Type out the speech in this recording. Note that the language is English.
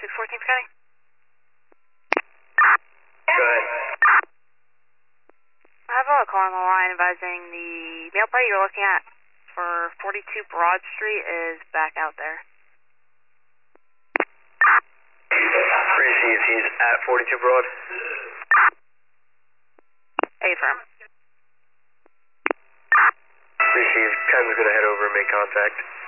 614 County. Go ahead. I have a call on the line advising the mail party you're looking at for 42 Broad Street is back out there. Received. He's at 42 Broad. Affirm. Received. Ken's going to head over and make contact.